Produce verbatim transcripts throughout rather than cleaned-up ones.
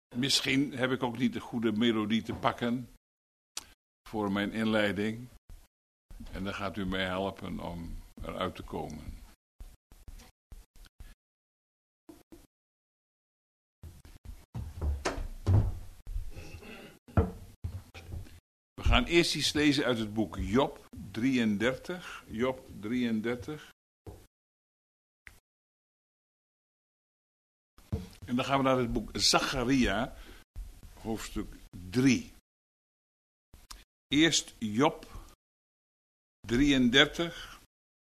Misschien heb ik ook niet de goede melodie te pakken voor mijn inleiding. En dan gaat u mij helpen om eruit te komen. We gaan eerst iets lezen uit het boek Job drieëndertig. Job drieëndertig. En dan gaan we naar het boek Zacharia, hoofdstuk drie. Eerst Job drieëndertig.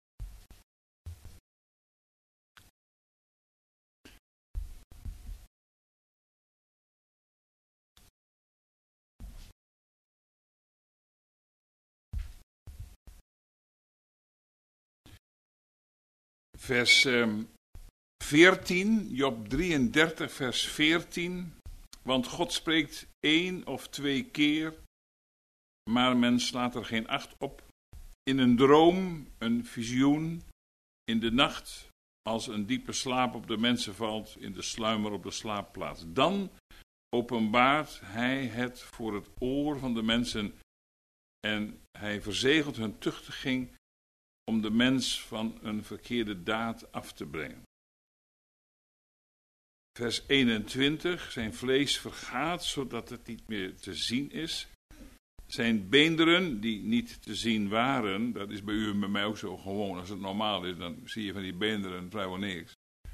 Vers um, veertien, Job drieëndertig, vers veertien. Want God spreekt één of twee keer, maar men slaat er geen acht op. In een droom, een visioen, in de nacht, als een diepe slaap op de mensen valt, in de sluimer op de slaapplaats. Dan openbaart hij het voor het oor van de mensen en hij verzegelt hun tuchtiging om de mens van een verkeerde daad af te brengen. Vers eenentwintig, zijn vlees vergaat zodat het niet meer te zien is. Zijn beenderen die niet te zien waren, dat is bij u en bij mij ook zo gewoon. Als het normaal is, dan zie je van die beenderen vrijwel niks.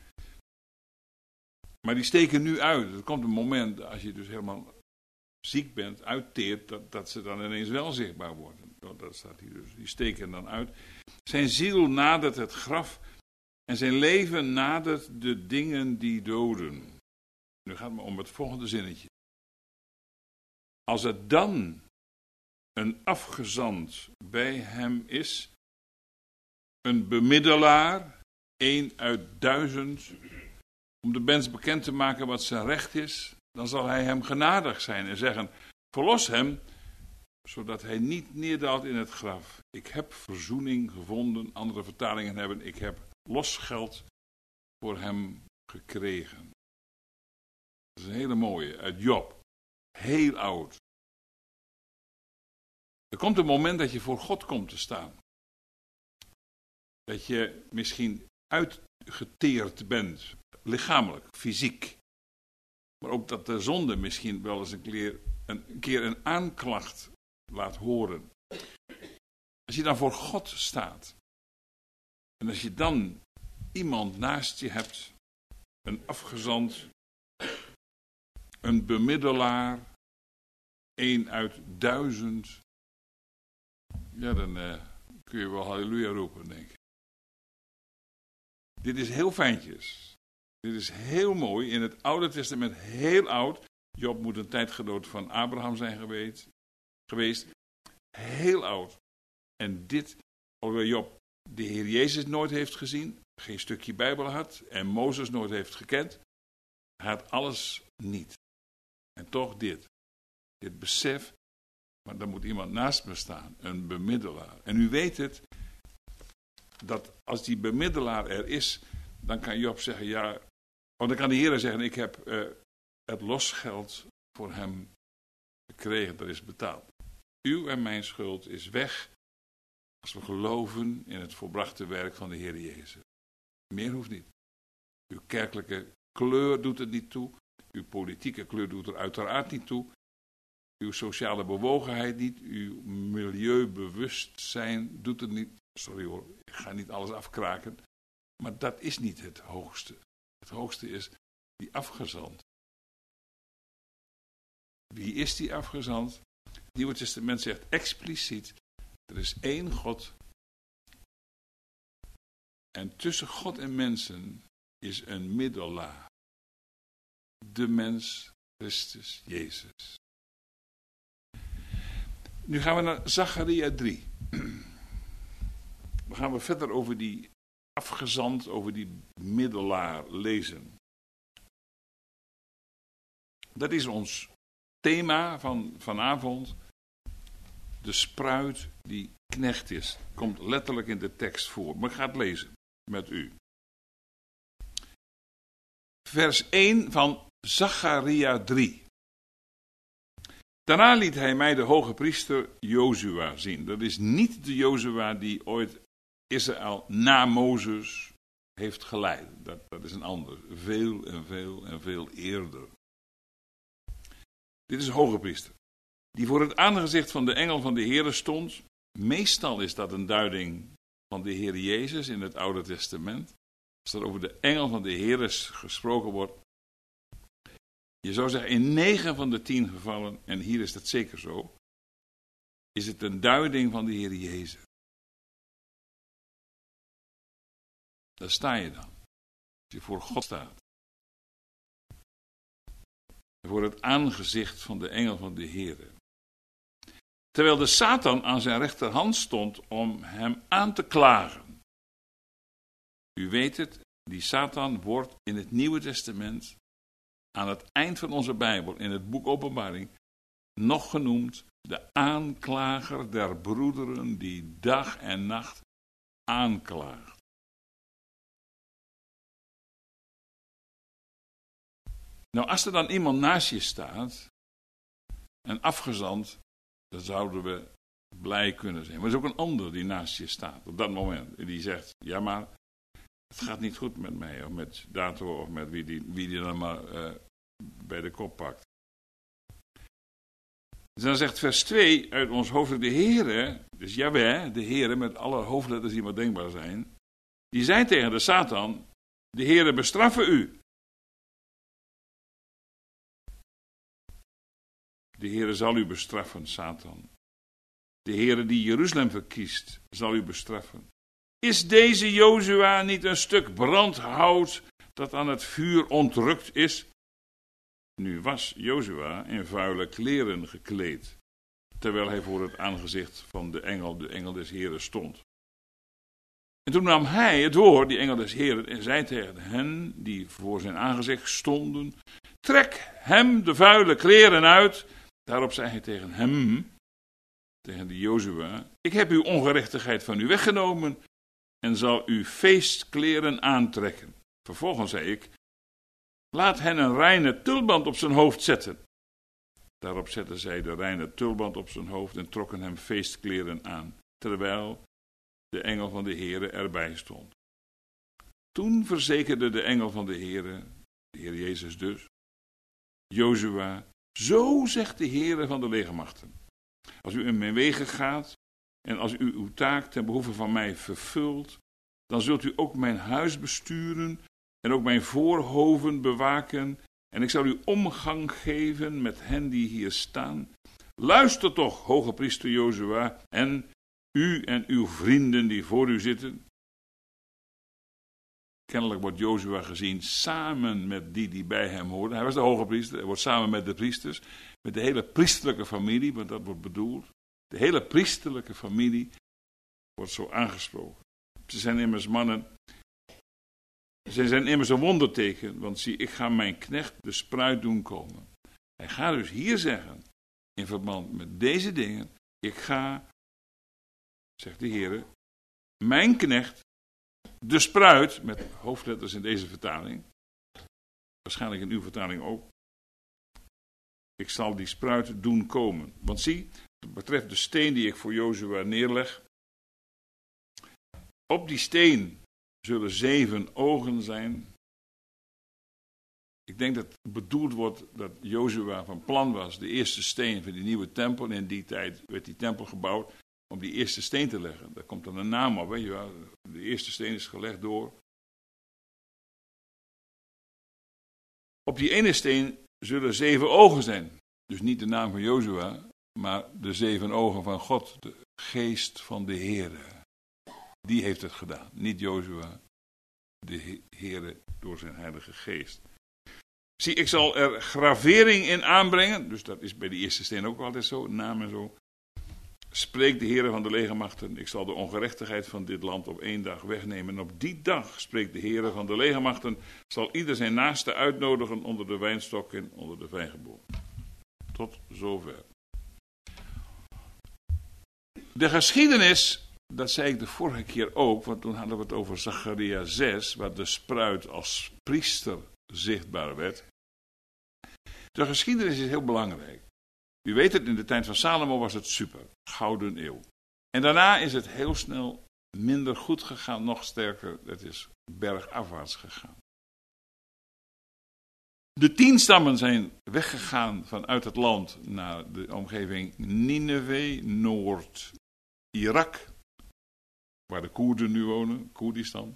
Maar die steken nu uit. Er komt een moment, als je dus helemaal ziek bent, uitteert, dat, dat ze dan ineens wel zichtbaar worden. Dat staat hier dus. Die steken dan uit. Zijn ziel nadert het graf en zijn leven nadert de dingen die doden. Nu gaat het me om het volgende zinnetje. Als het dan een afgezant bij hem is, een bemiddelaar, één uit duizend, om de mens bekend te maken wat zijn recht is, dan zal hij hem genadig zijn en zeggen, verlos hem, zodat hij niet neerdaalt in het graf. Ik heb verzoening gevonden, andere vertalingen hebben, ik heb losgeld voor hem gekregen. Dat is een hele mooie, uit Job. Heel oud. Er komt een moment dat je voor God komt te staan. Dat je misschien uitgeteerd bent, lichamelijk, fysiek. Maar ook dat de zonde misschien wel eens een keer een, een, keer een aanklacht laat horen. Als je dan voor God staat. En als je dan iemand naast je hebt. Een afgezant. Een bemiddelaar. Een uit duizend. Ja, dan uh, kun je wel halleluja roepen, denk ik. Dit is heel fijntjes. Dit is heel mooi. In het Oude Testament heel oud. Job moet een tijdgenoot van Abraham zijn geweest. geweest. Heel oud. En dit, alhoewel Job de Heer Jezus nooit heeft gezien, geen stukje Bijbel had en Mozes nooit heeft gekend, hij had alles niet. En toch dit. Dit besef, maar dan moet iemand naast me staan, een bemiddelaar. En u weet het, dat als die bemiddelaar er is, dan kan Job zeggen, ja, of dan kan de Heer zeggen, ik heb uh, het losgeld voor hem gekregen, dat is betaald. Uw en mijn schuld is weg als we geloven in het volbrachte werk van de Heer Jezus. Meer hoeft niet. Uw kerkelijke kleur doet het niet toe. Uw politieke kleur doet er uiteraard niet toe. Uw sociale bewogenheid niet. Uw milieubewustzijn doet het niet. Sorry hoor, ik ga niet alles afkraken. Maar dat is niet het hoogste. Het hoogste is die afgezant. Wie is die afgezant? Het Nieuwe Testament zegt expliciet, er is één God. En tussen God en mensen is een middelaar. De mens, Christus, Jezus. Nu gaan we naar Zacharia drie. Dan gaan we verder over die afgezant, over die middelaar lezen. Dat is ons thema van vanavond. De spruit die knecht is. Komt letterlijk in de tekst voor. Maar ik ga het lezen met u. Vers één van Zacharia drie. Daarna liet hij mij de hoge priester Jozua zien. Dat is niet de Jozua die ooit Israël na Mozes heeft geleid. Dat, dat is een ander. Veel en veel en veel eerder. Dit is een hoge priester. Die voor het aangezicht van de engel van de Heere stond. Meestal is dat een duiding van de Heer Jezus in het Oude Testament. Als er over de engel van de Heere gesproken wordt. Je zou zeggen, in negen van de tien gevallen, en hier is dat zeker zo, is het een duiding van de Heer Jezus. Daar sta je dan. Als je voor God staat. Voor het aangezicht van de engel van de Heere. Terwijl de Satan aan zijn rechterhand stond om hem aan te klagen. U weet het, die Satan wordt in het Nieuwe Testament, aan het eind van onze Bijbel, in het boek Openbaring, nog genoemd de aanklager der broederen die dag en nacht aanklaagt. Nou, als er dan iemand naast je staat, en afgezant, dan zouden we blij kunnen zijn. Maar er is ook een ander die naast je staat op dat moment. Die zegt, ja maar, het gaat niet goed met mij, of met Dato, of met wie die, wie die dan maar uh, bij de kop pakt. Dus dan zegt vers twee uit ons hoofdstuk, de Heere, dus Jahweh, de Heere met alle hoofdletters die maar denkbaar zijn, die zei tegen de Satan, de Heere bestraffen u. De Heere zal u bestraffen, Satan. De Heere die Jeruzalem verkiest, zal u bestraffen. Is deze Jozua niet een stuk brandhout dat aan het vuur ontrukt is? Nu was Jozua in vuile kleren gekleed, terwijl hij voor het aangezicht van de engel, de engel des Heeren, stond. En toen nam hij het woord, die engel des Heeren, en zei tegen hen die voor zijn aangezicht stonden, trek hem de vuile kleren uit. Daarop zei hij tegen hem, tegen die Jozua, ik heb uw ongerechtigheid van u weggenomen en zal u feestkleren aantrekken. Vervolgens zei ik, laat hen een reine tulband op zijn hoofd zetten. Daarop zetten zij de reine tulband op zijn hoofd en trokken hem feestkleren aan, terwijl de engel van de Heere erbij stond. Toen verzekerde de engel van de Heere, de Heer Jezus dus, Jozua, zo zegt de Heere van de legermachten. Als u in mijn wegen gaat en als u uw taak ten behoeve van mij vervult, dan zult u ook mijn huis besturen en ook mijn voorhoven bewaken en ik zal u omgang geven met hen die hier staan. Luister toch, hoge priester Jozua, en u en uw vrienden die voor u zitten. Kennelijk wordt Jozua gezien samen met die die bij hem hoorden. Hij was de hoge priester, hij wordt samen met de priesters, met de hele priesterlijke familie, want dat wordt bedoeld. De hele priesterlijke familie wordt zo aangesproken. Ze zijn immers mannen, ze zijn immers een wonderteken, want zie, ik ga mijn knecht de spruit doen komen. Hij gaat dus hier zeggen, in verband met deze dingen, ik ga, zegt de Heer, mijn knecht, de spruit, met hoofdletters in deze vertaling, waarschijnlijk in uw vertaling ook, ik zal die spruit doen komen. Want zie, het betreft de steen die ik voor Jozua neerleg, op die steen zullen zeven ogen zijn. Ik denk dat bedoeld wordt dat Jozua van plan was, de eerste steen van die nieuwe tempel, en in die tijd werd die tempel gebouwd, om die eerste steen te leggen. Daar komt dan een naam op, weet je wel. De eerste steen is gelegd door. Op die ene steen zullen zeven ogen zijn. Dus niet de naam van Jozua, maar de zeven ogen van God, de geest van de Heere. Die heeft het gedaan, niet Jozua, de Heere door zijn heilige geest. Zie, ik zal er gravering in aanbrengen, dus dat is bij de eerste steen ook altijd zo, naam en zo. Spreekt de Heere van de legermachten, ik zal de ongerechtigheid van dit land op één dag wegnemen. En op die dag, spreekt de Heere van de legermachten, zal ieder zijn naaste uitnodigen onder de wijnstok en onder de vijgenboom. Tot zover. De geschiedenis, dat zei ik de vorige keer ook, want toen hadden we het over Zacharia zes, waar de spruit als priester zichtbaar werd. De geschiedenis is heel belangrijk. U weet het, in de tijd van Salomo was het super, gouden eeuw. En daarna is het heel snel minder goed gegaan, nog sterker, het is bergafwaarts gegaan. De tien stammen zijn weggegaan vanuit het land naar de omgeving Nineveh, Noord-Irak, waar de Koerden nu wonen, Koerdistan.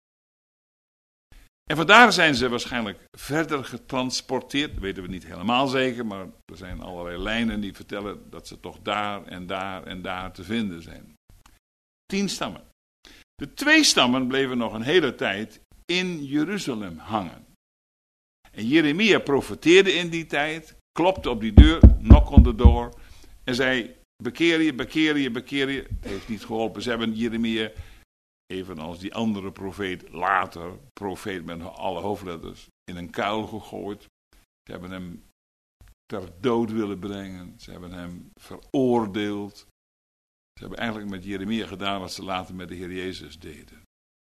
En vandaar zijn ze waarschijnlijk verder getransporteerd, dat weten we niet helemaal zeker, maar er zijn allerlei lijnen die vertellen dat ze toch daar en daar en daar te vinden zijn. Tien stammen. De twee stammen bleven nog een hele tijd in Jeruzalem hangen. En Jeremia profeteerde in die tijd, klopte op die deur, knock on the door, en zei, bekeer je, bekeer je, bekeer je. Het heeft niet geholpen. Ze hebben Jeremia, evenals die andere profeet, later, profeet met alle hoofdletters, in een kuil gegooid. Ze hebben hem ter dood willen brengen. Ze hebben hem veroordeeld. Ze hebben eigenlijk met Jeremia gedaan wat ze later met de Heer Jezus deden.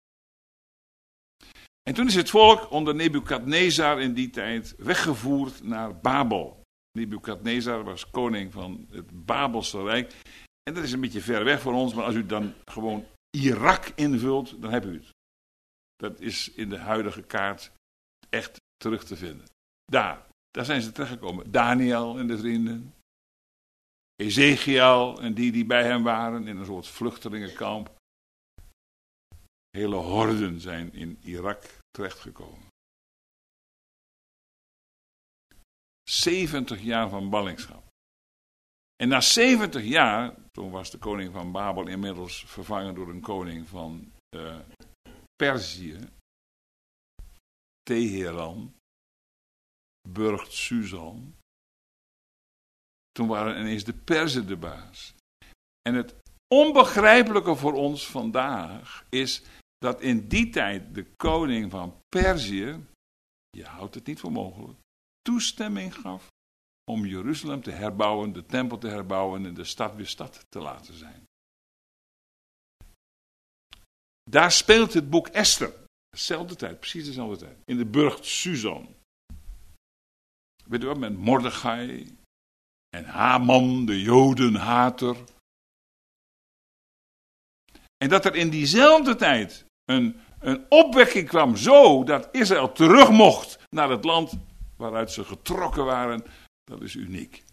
En toen is het volk onder Nebukadnezar in die tijd weggevoerd naar Babel. Nebukadnezar was koning van het Babelse Rijk. En dat is een beetje ver weg voor ons, maar als u dan gewoon Irak invult, dan heb u het. Dat is in de huidige kaart echt terug te vinden. Daar, daar zijn ze terechtgekomen. Daniel en de vrienden. Ezekiel en die die bij hem waren in een soort vluchtelingenkamp. Hele horden zijn in Irak terechtgekomen. zeventig jaar van ballingschap. En na zeventig jaar, toen was de koning van Babel inmiddels vervangen door een koning van uh, Perzië, Teheran, Burgt Suzan. Toen waren ineens de Perzen de baas. En het onbegrijpelijke voor ons vandaag is dat in die tijd de koning van Perzië, je houdt het niet voor mogelijk, toestemming gaf om Jeruzalem te herbouwen, de tempel te herbouwen en de stad weer stad te laten zijn. Daar speelt het boek Esther. Dezelfde tijd, precies dezelfde tijd. In de burcht Suzan. Weet u wat, met Mordechai en Haman, de Jodenhater. En dat er in diezelfde tijd een, een opwekking kwam zo dat Israël terug mocht naar het land waaruit ze getrokken waren, dat is uniek.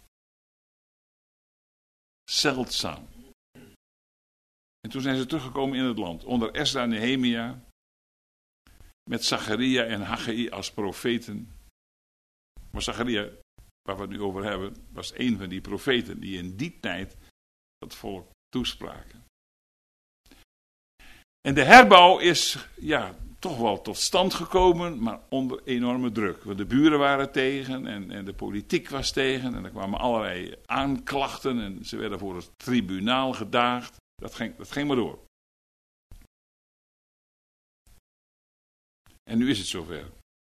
Zeldzaam. En toen zijn ze teruggekomen in het land, onder Esra en Nehemia, met Zacharia en Haggai als profeten. Maar Zacharia, waar we het nu over hebben, was een van die profeten die in die tijd het volk toespraken. En de herbouw is, ja, toch wel tot stand gekomen, maar onder enorme druk. Want de buren waren tegen en, en de politiek was tegen en er kwamen allerlei aanklachten en ze werden voor het tribunaal gedaagd. Dat ging, dat ging maar door. En nu is het zover.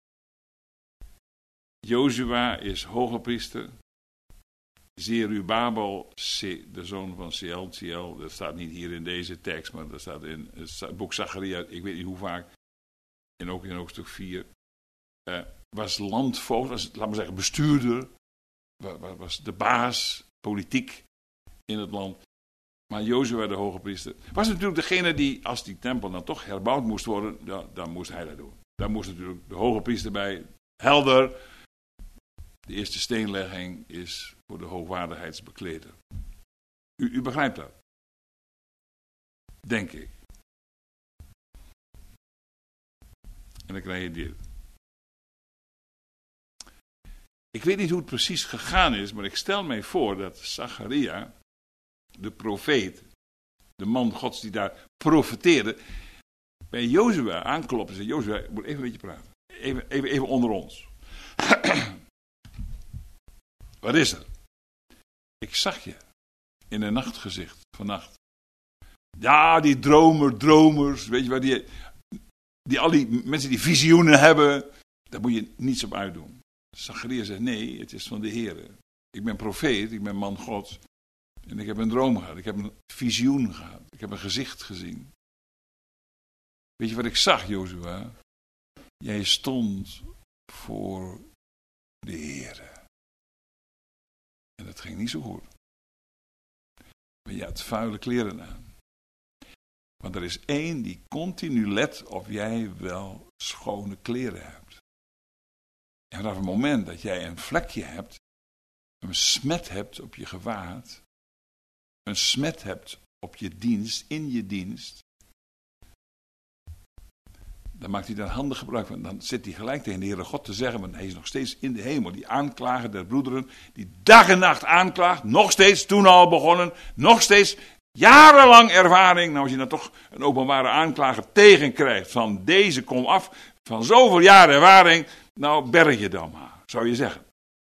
Jozua is hogepriester. Zerubabel, de zoon van Sealtiel, dat staat niet hier in deze tekst, maar dat staat in het boek Zacharia, ik weet niet hoe vaak, en ook in hoofdstuk vier, uh, was landvoogd, was, laat maar zeggen, bestuurder, was, was de baas, politiek in het land. Maar Jozua, de hogepriester, was natuurlijk degene die, als die tempel dan toch herbouwd moest worden, dan, dan moest hij dat doen. Daar moest natuurlijk de hogepriester bij, helder. De eerste steenlegging is voor de hoogwaardigheidsbekleder. U, u begrijpt dat? Denk ik. En dan krijg je dit. Ik weet niet hoe het precies gegaan is, maar ik stel mij voor dat Zacharia, de profeet, de man Gods die daar profeteerde, bij Jozua aanklopt en zei, Jozua, ik moet even een beetje praten. Even, even, even onder ons. Wat is er? Ik zag je in een nachtgezicht vannacht. Ja, die dromer, dromers, weet je wat, die, die al die mensen die visioenen hebben, daar moet je niets op uitdoen. Zacharia zegt, nee, het is van de Heer. Ik ben profeet, ik ben man Gods. En ik heb een droom gehad, ik heb een visioen gehad, ik heb een gezicht gezien. Weet je wat ik zag, Jozua? Jij stond voor de Heer. ging niet zo goed. Maar je had vuile kleren aan. Want er is één die continu let of jij wel schone kleren hebt. En vanaf het moment dat jij een vlekje hebt, een smet hebt op je gewaad, een smet hebt op je dienst, in je dienst, dan maakt hij daar handig gebruik van. Dan zit hij gelijk tegen de Heere God te zeggen, want hij is nog steeds in de hemel. Die aanklager der broederen, die dag en nacht aanklaagt, nog steeds toen al begonnen, nog steeds jarenlang ervaring. Nou, als je dan toch een openbare aanklager tegenkrijgt van deze kom af, van zoveel jaar ervaring, nou berg je dan maar, zou je zeggen.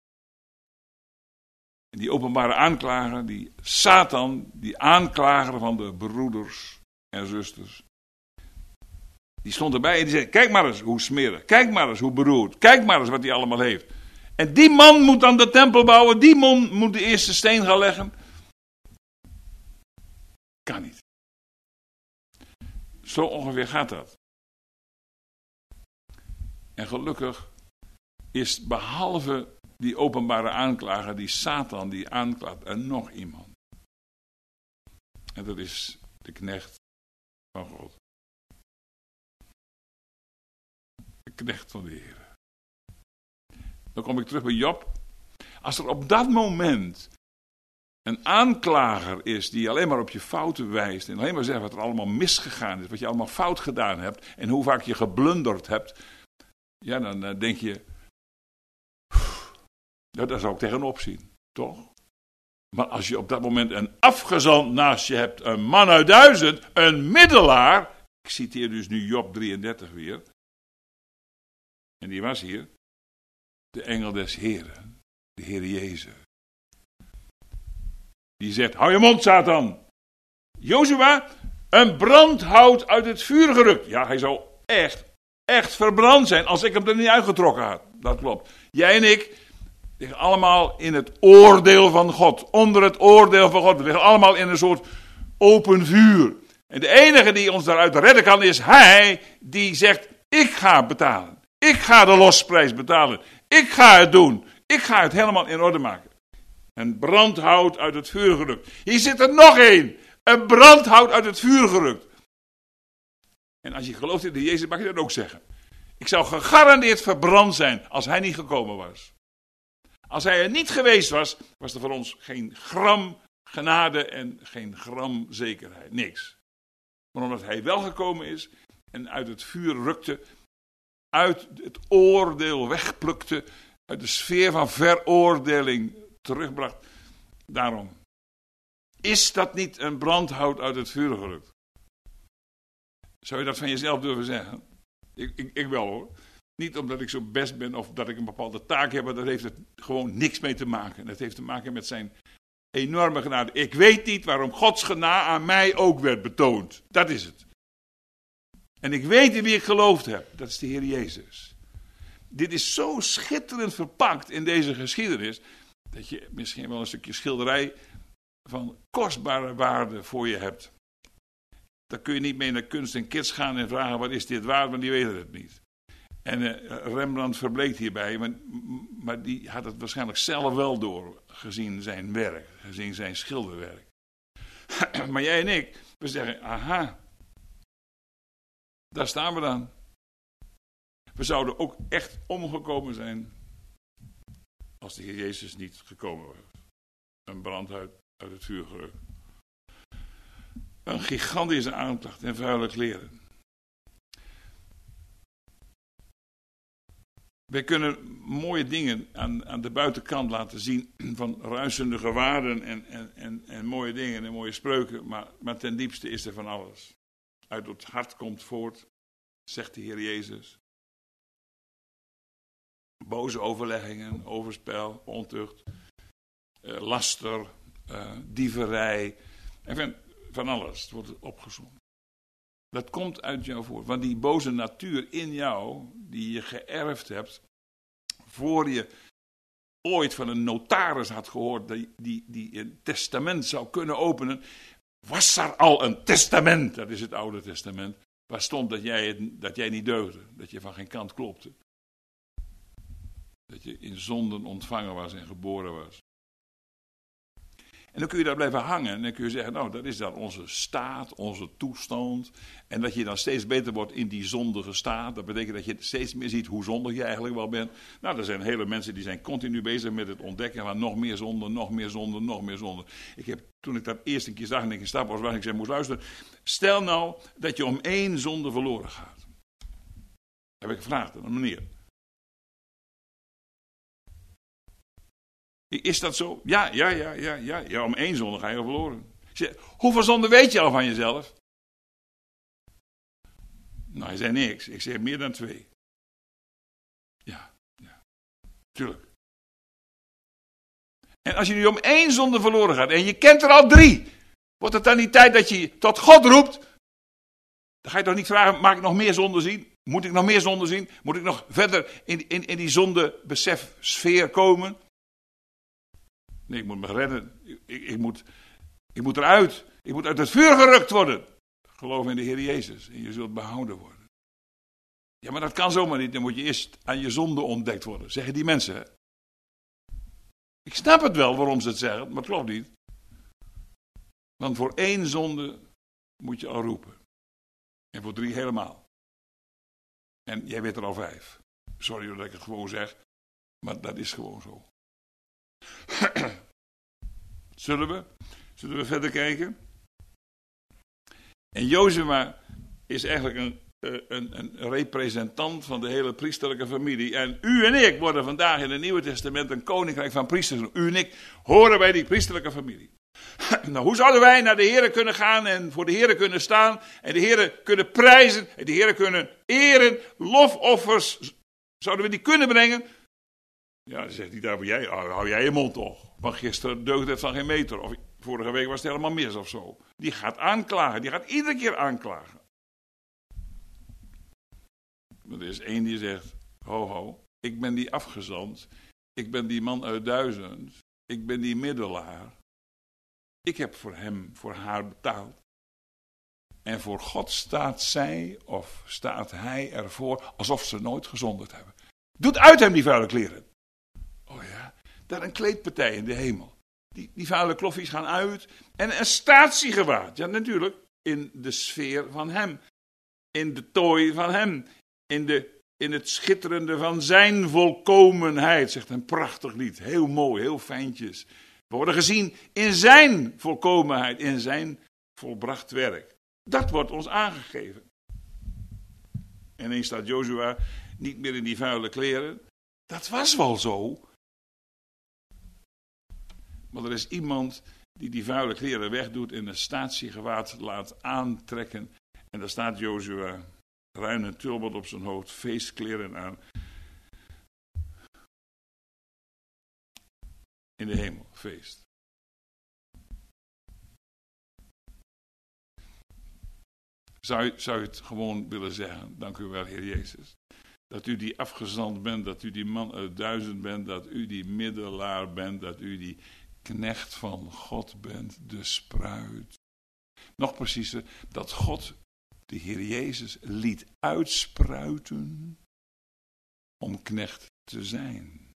En die openbare aanklager, die Satan, die aanklager van de broeders en zusters, die stond erbij en die zei, kijk maar eens hoe smerig, kijk maar eens hoe beroerd, kijk maar eens wat hij allemaal heeft. En die man moet dan de tempel bouwen, die man moet de eerste steen gaan leggen. Kan niet. Zo ongeveer gaat dat. En gelukkig is behalve die openbare aanklager, die Satan, die aanklaagt, er nog iemand. En dat is de knecht van God. De knecht van de Heer. Dan kom ik terug bij Job. Als er op dat moment een aanklager is die alleen maar op je fouten wijst en alleen maar zegt wat er allemaal misgegaan is, wat je allemaal fout gedaan hebt en hoe vaak je geblunderd hebt, ja, dan uh, denk je, ja, daar zou ik tegenop zien, toch? Maar als je op dat moment een afgezant naast je hebt, een man uit duizend, een middelaar, ik citeer dus nu Job drieëndertig weer, en die was hier, de engel des Heren, de Heer Jezus. Die zegt, hou je mond, Satan. Jozua, een brandhout uit het vuur gerukt. Ja, hij zou echt, echt verbrand zijn als ik hem er niet uitgetrokken had. Dat klopt. Jij en ik liggen allemaal in het oordeel van God. Onder het oordeel van God. We liggen allemaal in een soort open vuur. En de enige die ons daaruit redden kan is hij die zegt, ik ga betalen. Ik ga de losprijs betalen. Ik ga het doen. Ik ga het helemaal in orde maken. Een brandhout uit het vuur gerukt. Hier zit er nog één. Een brandhout uit het vuur gerukt. En als je gelooft in de Jezus, mag je dat ook zeggen. Ik zou gegarandeerd verbrand zijn als hij niet gekomen was. Als hij er niet geweest was, was er voor ons geen gram genade en geen gram zekerheid. Niks. Maar omdat hij wel gekomen is en uit het vuur rukte, uit het oordeel wegplukte, uit de sfeer van veroordeling terugbracht. Daarom. Is dat niet een brandhout uit het vuur gerukt? Zou je dat van jezelf durven zeggen? Ik, ik, ik wel hoor. Niet omdat ik zo best ben of dat ik een bepaalde taak heb, maar daar heeft het gewoon niks mee te maken. Het heeft te maken met zijn enorme genade. Ik weet niet waarom Gods genade aan mij ook werd betoond. Dat is het. En ik weet in wie ik geloofd heb. Dat is de Heer Jezus. Dit is zo schitterend verpakt in deze geschiedenis, dat je misschien wel een stukje schilderij van kostbare waarde voor je hebt. Daar kun je niet mee naar kunst en kids gaan en vragen, wat is dit waard, want die weten het niet. En uh, Rembrandt verbleekt hierbij, maar, maar die had het waarschijnlijk zelf wel door, gezien zijn werk, gezien zijn schilderwerk. Maar jij en ik, we zeggen, aha, daar staan we dan. We zouden ook echt omgekomen zijn als de Heer Jezus niet gekomen was. Een brandhout uit het vuur gerukt. Een gigantische aanklacht en vuile kleren. Wij kunnen mooie dingen aan, aan de buitenkant laten zien van ruisende waarden en, en, en, en mooie dingen en mooie spreuken, maar, maar ten diepste is er van alles. Uit het hart komt voort, zegt de Heer Jezus. Boze overleggingen, overspel, ontucht, uh, laster, uh, dieverij, en van, van alles. Het wordt opgezomd. Dat komt uit jou voort. Want die boze natuur in jou, die je geërfd hebt, voor je ooit van een notaris had gehoord die, die, die een testament zou kunnen openen, was er al een testament, dat is het Oude Testament, waar stond dat jij, het, dat jij niet deugde, dat je van geen kant klopte. Dat je in zonden ontvangen was en geboren was. En dan kun je daar blijven hangen. En dan kun je zeggen, nou, dat is dan onze staat, onze toestand. En dat je dan steeds beter wordt in die zondige staat. Dat betekent dat je steeds meer ziet hoe zondig je eigenlijk wel bent. Nou, er zijn hele mensen die zijn continu bezig met het ontdekken van nog meer zonde, nog meer zonde, nog meer zonde. Ik heb, toen ik dat eerst een keer zag en ik in stap was, waar ik zei, moest luisteren. Stel nou dat je om één zonde verloren gaat. Heb ik gevraagd aan een meneer. Is dat zo? Ja, ja, ja, ja, ja. Ja, om één zonde ga je al verloren. Ik zei, hoeveel zonden weet je al van jezelf? Nou, hij zei niks. Ik zei meer dan twee. Ja, ja. Tuurlijk. En als je nu om één zonde verloren gaat en je kent er al drie, wordt het dan niet tijd dat je tot God roept? Dan ga je toch niet vragen, maak ik nog meer zonde zien? Moet ik nog meer zonde zien? Moet ik nog verder in, in, in die zondebesef-sfeer komen? Nee, ik moet me redden. Ik, ik, ik, moet, ik moet eruit. Ik moet uit het vuur gerukt worden. Geloof in de Heer Jezus en je zult behouden worden. Ja, maar dat kan zomaar niet. Dan moet je eerst aan je zonde ontdekt worden. Zeggen die mensen. Hè? Ik snap het wel waarom ze het zeggen, maar het klopt niet. Want voor één zonde moet je al roepen. En voor drie helemaal. En jij weet er al vijf. Sorry dat ik het gewoon zeg, maar dat is gewoon zo. Zullen we? Zullen we verder kijken? En Jozua is eigenlijk een, een, een representant van de hele priesterlijke familie. En u en ik worden vandaag in het Nieuwe Testament een koninkrijk van priesters. U en ik horen bij die priesterlijke familie. Nou, hoe zouden wij naar de Heere kunnen gaan en voor de Heere kunnen staan en de Heere kunnen prijzen en de Heere kunnen eren, lofoffers, zouden we die kunnen brengen? Ja, dan zegt hij daar, jij, hou jij je mond toch. Van gisteren deugde het van geen meter. Of vorige week was het helemaal mis of zo. Die gaat aanklagen. Die gaat iedere keer aanklagen. Maar er is één die zegt, ho ho, ik ben die afgezant. Ik ben die man uit duizend. Ik ben die middelaar. Ik heb voor hem, voor haar betaald. En voor God staat zij of staat hij ervoor alsof ze nooit gezondigd hebben. Doet uit hem die vuile kleren. Oh ja, daar een kleedpartij in de hemel. Die, die vuile kloffies gaan uit. En een statiegewaad. Ja, natuurlijk. In de sfeer van hem. In de tooi van hem. In, de, in het schitterende van zijn volkomenheid. Zegt een prachtig lied. Heel mooi, heel fijntjes. We worden gezien in zijn volkomenheid. In zijn volbracht werk. Dat wordt ons aangegeven. En ineens staat Jozua niet meer in die vuile kleren. Dat was wel zo. Maar er is iemand die die vuile kleren wegdoet en een statiegewaad laat aantrekken. En daar staat Jozua, ruine tulband op zijn hoofd, feestkleren aan. In de hemel, feest. Zou je, zou je het gewoon willen zeggen, dank u wel Heer Jezus. Dat u die afgezant bent, dat u die man uit duizend bent, dat u die middelaar bent, dat u die knecht van God bent, de spruit. Nog preciezer, dat God de Heer Jezus liet uitspruiten om knecht te zijn.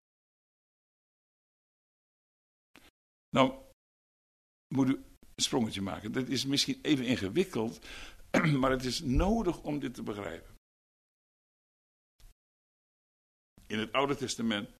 Nou, moet u een sprongetje maken. Dat is misschien even ingewikkeld, maar het is nodig om dit te begrijpen. In het Oude Testament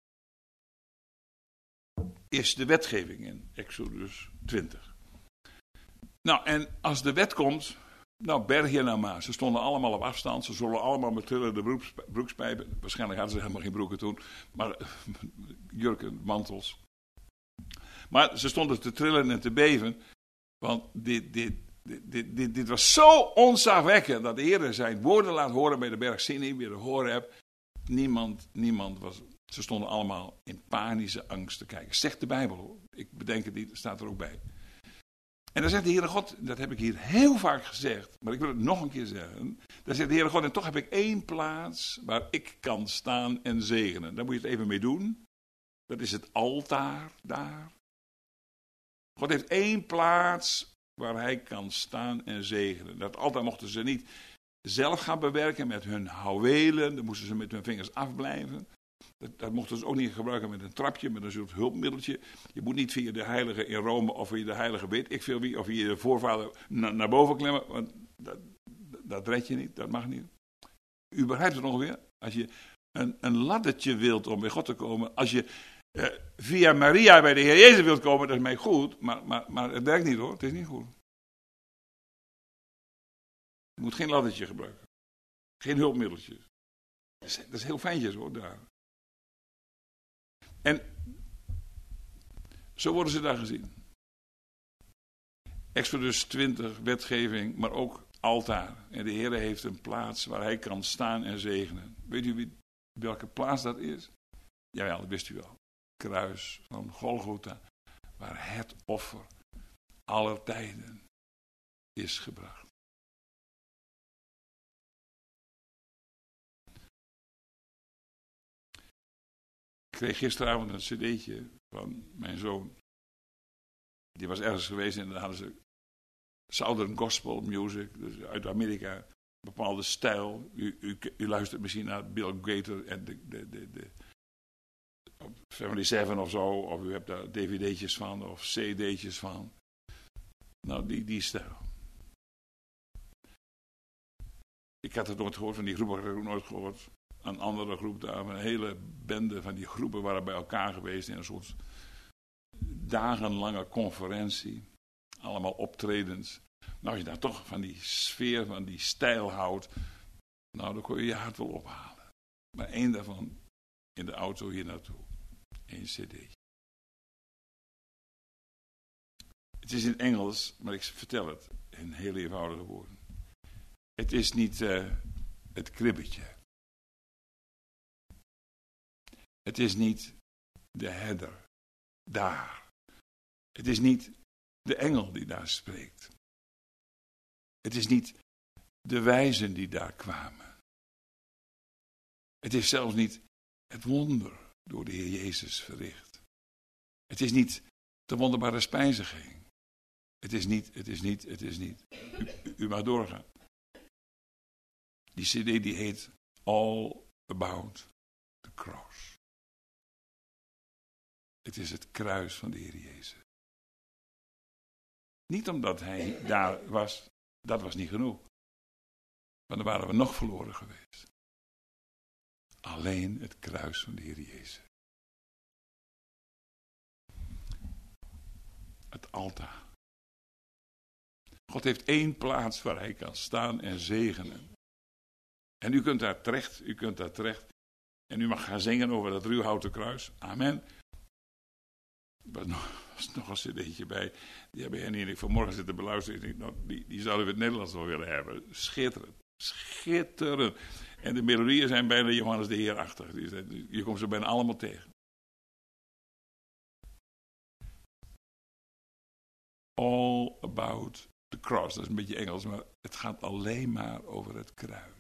is de wetgeving in Exodus twintig. Nou, en als de wet komt, nou berg je nou maar. Ze stonden allemaal op afstand, ze zullen allemaal met trillende broeks, broekspijpen. Waarschijnlijk hadden ze helemaal geen broeken toen, maar jurken, mantels. Maar ze stonden te trillen en te beven, want dit, dit, dit, dit, dit was zo ontzagwekkend dat de Heer zijn woorden laat horen bij de berg Sinai, bij de Horeb. Niemand, niemand was, ze stonden allemaal in panische angst te kijken. Zegt de Bijbel hoor, ik bedenk het niet, staat er ook bij. En dan zegt de Heere God, dat heb ik hier heel vaak gezegd, maar ik wil het nog een keer zeggen. Dan zegt de Heere God, en toch heb ik één plaats waar ik kan staan en zegenen. Daar moet je het even mee doen. Dat is het altaar daar. God heeft één plaats waar hij kan staan en zegenen. Dat altaar mochten ze niet zelf gaan bewerken met hun houwelen. Dan moesten ze met hun vingers afblijven. Dat, dat mochten ze ook niet gebruiken met een trapje, met een soort hulpmiddeltje. Je moet niet via de heilige in Rome of via de heilige weet ik veel wie, of via de voorvader na, naar boven klimmen. Want dat, dat red je niet, dat mag niet. U begrijpt het ongeveer. Als je een, een laddertje wilt om bij God te komen, als je uh, via Maria bij de Heer Jezus wilt komen, dat is mij goed, maar, maar, maar het werkt niet hoor, het is niet goed. Je moet geen laddertje gebruiken. Geen hulpmiddeltjes. Dat is, dat is heel fijntjes hoor, daar. En zo worden ze daar gezien. Exodus twintig, wetgeving, maar ook altaar. En de Heer heeft een plaats waar hij kan staan en zegenen. Weet u wie, welke plaats dat is? Jawel, dat wist u wel. Kruis van Golgotha, waar het offer aller tijden is gebracht. Ik kreeg gisteravond een cd'tje van mijn zoon. Die was ergens geweest en dan hadden ze Southern Gospel Music, dus uit Amerika, een bepaalde stijl. U, u, u luistert misschien naar Bill Gator en de, de, de, de Family Seven of zo, of u hebt daar D V D'tjes van of C D'tjes van. Nou, die, die stijl. Ik had het nooit gehoord, van die groep had ik ook nooit gehoord. Een andere groep daar, een hele bende van die groepen waren bij elkaar geweest in een soort dagenlange conferentie. Allemaal optredens. Nou, als je daar toch van die sfeer, van die stijl houdt, nou, dan kon je je hart wel ophalen. Maar één daarvan in de auto hier naartoe. Eén cd. Het is in Engels, maar ik vertel het in heel eenvoudige woorden. Het is niet uh, het kribbetje. Het is niet de herder daar. Het is niet de engel die daar spreekt. Het is niet de wijzen die daar kwamen. Het is zelfs niet het wonder door de Heer Jezus verricht. Het is niet de wonderbare spijziging. Het is niet, het is niet, het is niet. U, u, u mag doorgaan. Die cd die heet All About the Cross. Het is het kruis van de Heer Jezus. Niet omdat hij daar was, dat was niet genoeg. Want dan waren we nog verloren geweest. Alleen het kruis van de Heer Jezus. Het altaar. God heeft één plaats waar hij kan staan en zegenen. En u kunt daar terecht, u kunt daar terecht. En u mag gaan zingen over dat ruwhouten kruis. Amen. Er was nog, was nog een cd'tje bij. Die hebben Henny en ik vanmorgen zitten beluisteren. Ik denk, nou, die, die zouden we in het Nederlands wel willen hebben. Schitterend. Schitterend. En de melodieën zijn bijna Johannes de Heer-achtig. Je komt ze bijna allemaal tegen. All about the cross. Dat is een beetje Engels, maar het gaat alleen maar over het kruis.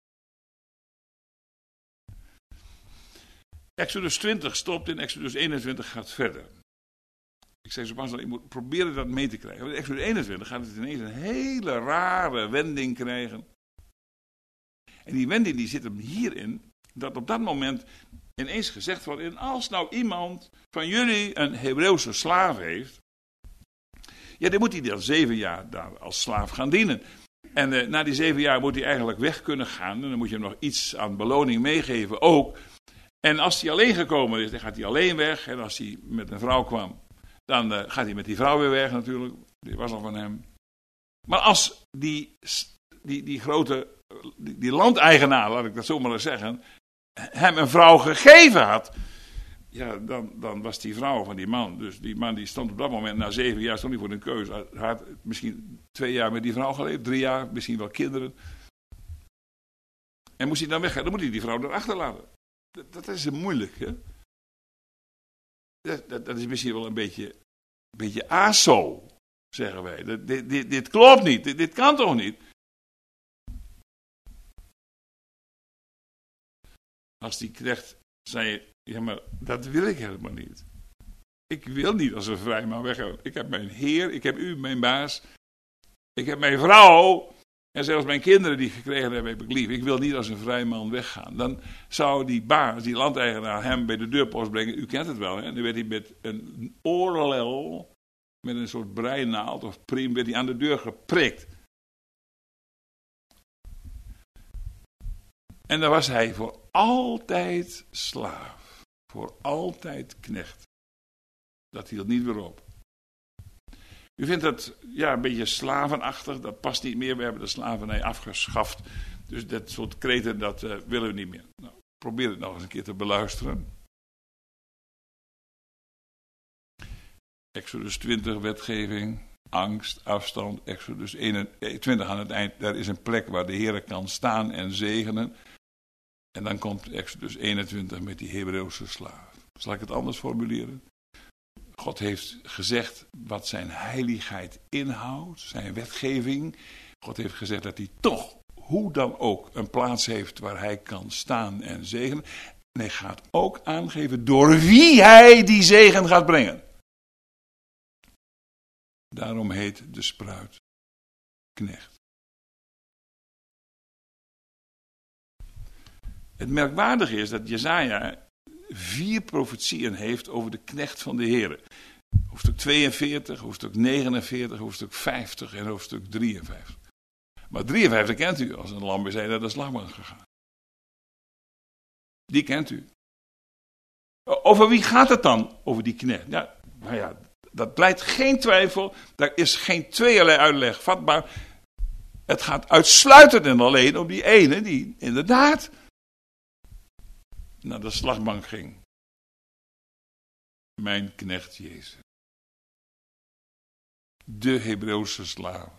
Exodus twintig stopt en Exodus eenentwintig gaat verder. Ik zei zo pas al, ik moet proberen dat mee te krijgen. In Exodus eenentwintig gaat het ineens een hele rare wending krijgen. En die wending die zit hem hierin, dat op dat moment ineens gezegd wordt, en als nou iemand van jullie een Hebreeuwse slaaf heeft, ja, dan moet hij dan zeven jaar daar als slaaf gaan dienen. En eh, na die zeven jaar moet hij eigenlijk weg kunnen gaan, en dan moet je hem nog iets aan beloning meegeven ook. En als hij alleen gekomen is, dan gaat hij alleen weg. En als hij met een vrouw kwam, dan uh, gaat hij met die vrouw weer weg natuurlijk. Die was al van hem. Maar als die, die, die grote, die, die landeigenaar, laat ik dat zo maar eens zeggen, hem een vrouw gegeven had, ja, dan, dan was die vrouw van die man. Dus die man die stond op dat moment, na zeven jaar, stond hij voor een keuze. Hij had misschien twee jaar met die vrouw geleefd, drie jaar, misschien wel kinderen. En moest hij dan weggaan, dan moet hij die vrouw erachter laten. Dat, dat is moeilijk, hè? Dat, dat, dat is misschien wel een beetje, een beetje aso, zeggen wij. Dat, dit, dit, dit klopt niet, dit, dit kan toch niet? Als die knecht zei, ja maar dat wil ik helemaal niet. Ik wil niet als een vrij man weggaan. Ik heb mijn heer, ik heb u, mijn baas. Ik heb mijn vrouw. En zelfs mijn kinderen die ik gekregen heb, heb ik lief. Ik wil niet als een vrij man weggaan. Dan zou die baas, die landeigenaar, hem bij de deurpost brengen. U kent het wel, hè? Dan werd hij met een oorlel, met een soort breinaald of priem, werd hij aan de deur geprikt. En dan was hij voor altijd slaaf. Voor altijd knecht. Dat hield niet weer op. U vindt dat ja, een beetje slavenachtig, dat past niet meer. We hebben de slavernij afgeschaft. Dus dat soort kreten, dat uh, willen we niet meer. Nou, probeer het nog eens een keer te beluisteren. Exodus twintig, wetgeving, angst, afstand. Exodus eenentwintig aan het eind, daar is een plek waar de Heer kan staan en zegenen. En dan komt Exodus eenentwintig met die Hebreeuwse slaaf. Zal ik het anders formuleren? God heeft gezegd wat zijn heiligheid inhoudt, zijn wetgeving. God heeft gezegd dat hij toch, hoe dan ook, een plaats heeft waar hij kan staan en zegenen. En hij gaat ook aangeven door wie hij die zegen gaat brengen. Daarom heet de spruit knecht. Het merkwaardige is dat Jesaja vier profetieën heeft over de knecht van de Heere. Hoofdstuk tweeënveertig, hoofdstuk negenenveertig, hoofdstuk vijftig en hoofdstuk drieënvijftig. Maar drieënvijftig kent u, als een lam is hij naar de slagbank gegaan. Die kent u. Over wie gaat het dan, over die knecht? Ja, nou ja, dat leidt geen twijfel, daar is geen tweeërlei uitleg vatbaar. Het gaat uitsluitend en alleen om die ene die inderdaad naar de slagbank ging. Mijn knecht Jezus. De Hebreeuwse slaaf.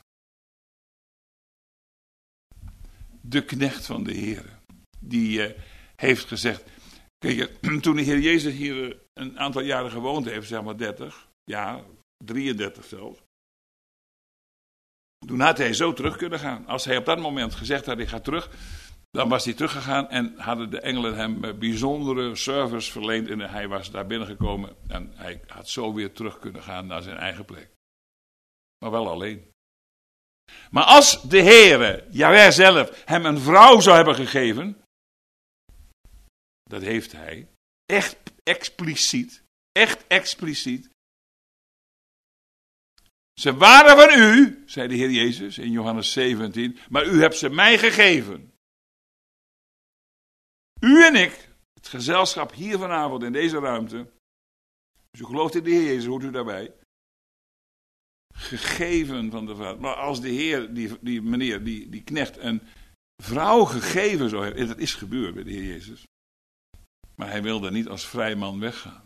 De knecht van de Heer. Die uh, heeft gezegd. Kijk, toen de Heer Jezus hier uh, een aantal jaren gewoond heeft, zeg maar dertig. Ja, drieëndertig zelfs. Toen had hij zo terug kunnen gaan. Als hij op dat moment gezegd had, ik ga terug. Dan was hij teruggegaan en hadden de engelen hem bijzondere service verleend. En hij was daar binnengekomen en hij had zo weer terug kunnen gaan naar zijn eigen plek. Maar wel alleen. Maar als de Heere, Jahweh zelf, hem een vrouw zou hebben gegeven. Dat heeft hij. Echt expliciet. Echt expliciet. Ze waren van u, zei de Heer Jezus in Johannes zeventien. Maar u hebt ze mij gegeven. U en ik, het gezelschap hier vanavond in deze ruimte, dus u gelooft in de Heer Jezus, hoort u daarbij, gegeven van de Vader. Maar als de Heer, die, die meneer, die, die knecht, een vrouw gegeven zou hebben, dat is gebeurd bij de Heer Jezus, maar hij wilde niet als vrij man weggaan.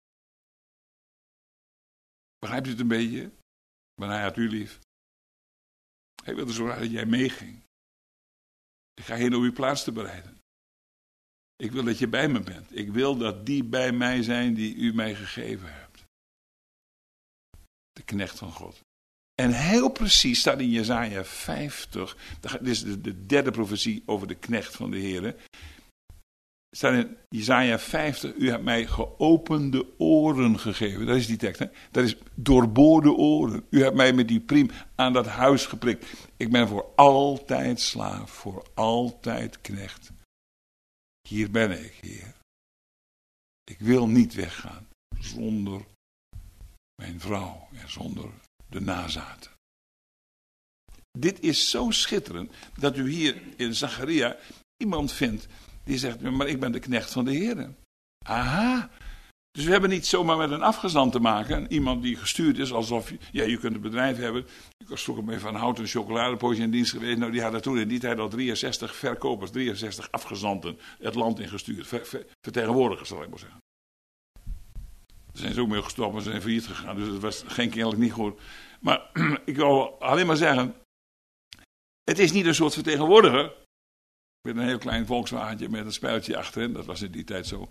Begrijpt u het een beetje? Maar hij had u lief. Hij wilde zo graag dat jij meeging. Ik ga heen om uw plaats te bereiden. Ik wil dat je bij me bent. Ik wil dat die bij mij zijn die u mij gegeven hebt. De knecht van God. En heel precies staat in Jesaja vijftig. Dit is de, de derde profetie over de knecht van de Heer. Staat in Jesaja vijftig. U hebt mij geopende oren gegeven. Dat is die tekst. Hè? Dat is doorboorde oren. U hebt mij met die priem aan dat huis geprikt. Ik ben voor altijd slaaf. Voor altijd knecht. Hier ben ik, Heer. Ik wil niet weggaan zonder mijn vrouw en zonder de nazaten. Dit is zo schitterend dat u hier in Zacharia iemand vindt die zegt, maar ik ben de knecht van de Heer. Aha. Dus we hebben niet zomaar met een afgezant te maken. Iemand die gestuurd is alsof je, ja, je kunt een bedrijf hebben. Ik was vroeger mee Van Hout een chocoladepootje in dienst geweest. Nou, die hadden toen in die tijd al drieënzestig verkopers, drieënzestig afgezanten het land ingestuurd. Ver, ver, vertegenwoordigers, zal ik maar zeggen. Ze zijn zo mee gestopt en zijn failliet gegaan. Dus het was geen kennelijk niet goed. Maar ik wil alleen maar zeggen, het is niet een soort vertegenwoordiger. Met een heel klein Volkswagentje met een spijltje achterin. Dat was in die tijd zo.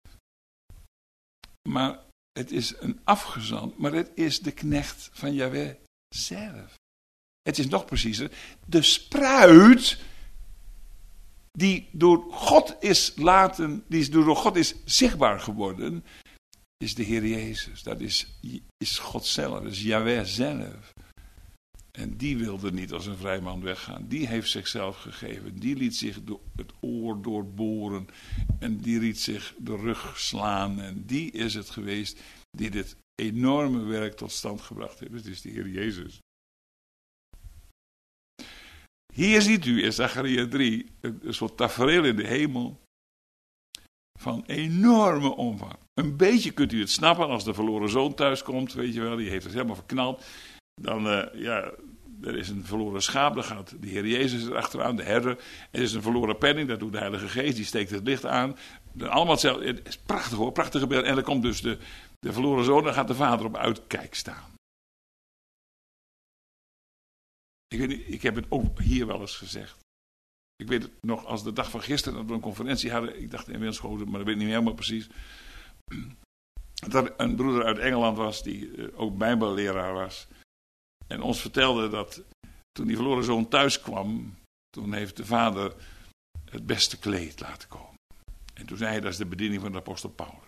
Maar het is een afgezant, maar het is de knecht van Jahweh zelf. Het is nog preciezer, de spruit die door God is laten, die door God is zichtbaar geworden, is de Heer Jezus. Dat is, is God zelf, dat is Jahweh zelf. En die wilde niet als een vrij man weggaan. Die heeft zichzelf gegeven. Die liet zich door het oor doorboren. En die liet zich de rug slaan. En die is het geweest die dit enorme werk tot stand gebracht heeft. Het is de Heer Jezus. Hier ziet u in Zacharia drie een soort tafereel in de hemel. Van enorme omvang. Een beetje kunt u het snappen als de verloren zoon thuiskomt. Weet je wel, die heeft het helemaal verknald. Dan, uh, ja, er is een verloren schaap, dan gaat de Heer Jezus erachteraan, de herder. Er is een verloren penning, dat doet de Heilige Geest, die steekt het licht aan. Allemaal hetzelfde. Het is prachtig hoor, prachtige beeld. En dan komt dus de, de verloren zoon, dan gaat de vader op uitkijk staan. Ik weet niet, ik heb het ook hier wel eens gezegd. Ik weet het nog als de dag van gisteren, dat we een conferentie hadden. Ik dacht in Winschoten, maar dat weet ik niet helemaal precies. Dat er een broeder uit Engeland was, die ook bijbelleraar was. En ons vertelde dat toen die verloren zoon thuis kwam, toen heeft de vader het beste kleed laten komen. En toen zei hij, dat is de bediening van de apostel Paulus.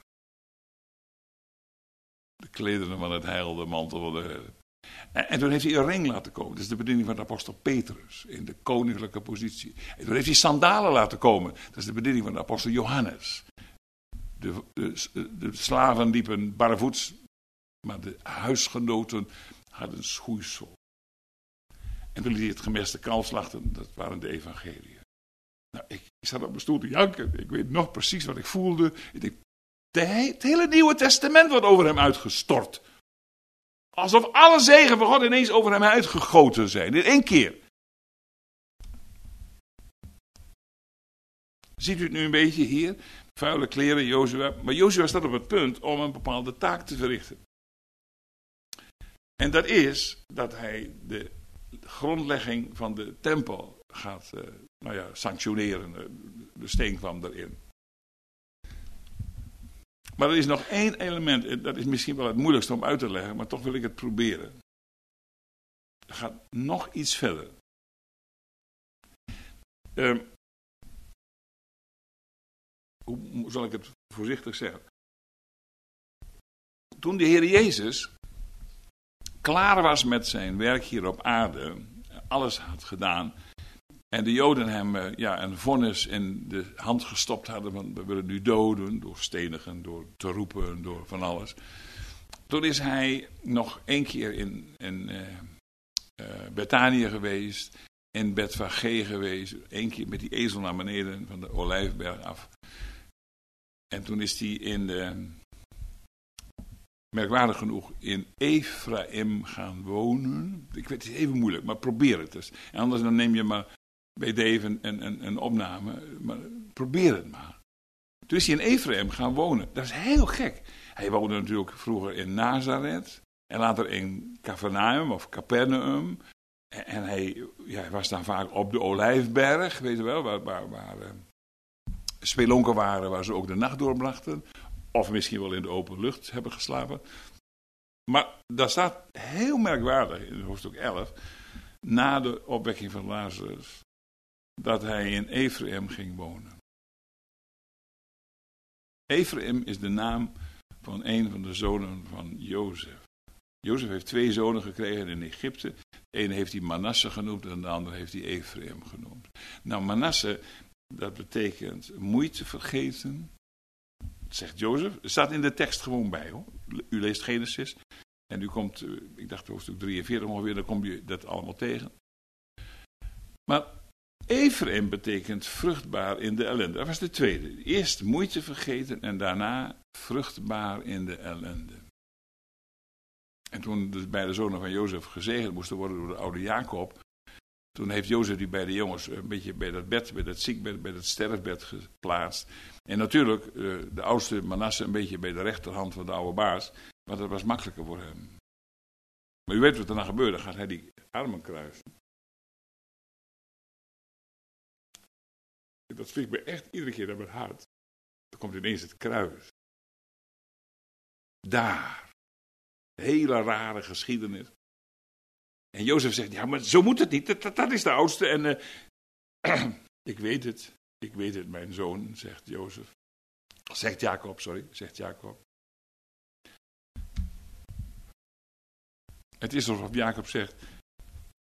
De klederen van het heil, de mantel van de... En, en toen heeft hij een ring laten komen. Dat is de bediening van de apostel Petrus, in de koninklijke positie. En toen heeft hij sandalen laten komen. Dat is de bediening van de apostel Johannes. De, de, de slaven liepen barvoets, maar de huisgenoten hadden schoeisel. En toen liet hij het gemeste kalf slachten, dat waren de evangeliën. Nou, ik, ik zat op mijn stoel te janken. Ik weet nog precies wat ik voelde. Ik denk, de, het hele Nieuwe Testament wordt over hem uitgestort. Alsof alle zegen van God ineens over hem uitgegoten zijn. In één keer. Ziet u het nu een beetje hier? Vuile kleren, Jozua. Maar Jozua staat op het punt om een bepaalde taak te verrichten. En dat is dat hij de grondlegging van de tempel gaat uh, nou ja, sanctioneren. De steen kwam erin. Maar er is nog één element, dat is misschien wel het moeilijkste om uit te leggen, maar toch wil ik het proberen. Het gaat nog iets verder. Uh, hoe zal ik het voorzichtig zeggen? Toen de Heer Jezus klaar was met zijn werk hier op aarde, alles had gedaan, en de Joden hem uh, ja, een vonnis in de hand gestopt hadden, van we willen nu doden, door stenigen, door te roepen, door van alles. Toen is hij nog één keer in, in uh, uh, Bethanië geweest, in Bethfage geweest, één keer met die ezel naar beneden van de Olijfberg af. En toen is hij in de, merkwaardig genoeg, in Ephraim gaan wonen. Ik weet, het is even moeilijk, maar probeer het eens. En anders dan neem je maar bij Dave een, een, een opname, maar probeer het maar. Toen is hij in Ephraim gaan wonen. Dat is heel gek. Hij woonde natuurlijk vroeger in Nazareth en later in Capernaum of Capernaum. En, en hij, ja, hij was dan vaak op de Olijfberg, weet je wel, waar, waar, waar uh, spelonken waren waar ze ook de nacht doorbrachten. Of misschien wel in de open lucht hebben geslapen. Maar daar staat heel merkwaardig in hoofdstuk elf, na de opwekking van Lazarus, dat hij in Ephraim ging wonen. Ephraim is de naam van een van de zonen van Jozef. Jozef heeft twee zonen gekregen in Egypte. De ene heeft hij Manasse genoemd en de andere heeft hij Ephraim genoemd. Nou, Manasse, dat betekent moeite vergeten, zegt Jozef. Het staat in de tekst gewoon bij, hoor. U leest Genesis en u komt, ik dacht hoofdstuk drieënveertig ongeveer, dan kom je dat allemaal tegen. Maar Ephraim betekent vruchtbaar in de ellende. Dat was de tweede. Eerst moeite vergeten en daarna vruchtbaar in de ellende. En toen de beide zonen van Jozef gezegend moesten worden door de oude Jacob, toen heeft Jozef die beide jongens een beetje bij dat bed, bij dat ziekbed, bij dat sterfbed geplaatst. En natuurlijk de oudste Manasse een beetje bij de rechterhand van de oude baas, want dat was makkelijker voor hem. Maar u weet wat er dan gebeurde, dan gaat hij die armen kruisen. Dat spreekt me echt iedere keer naar mijn hart. Dan komt ineens het kruis. Daar. Een hele rare geschiedenis. En Jozef zegt, ja, maar zo moet het niet. Dat, dat, dat is de oudste. En uh, ik weet het. Ik weet het, mijn zoon, zegt Jozef. Zegt Jacob, sorry. Zegt Jacob. Het is alsof Jacob zegt,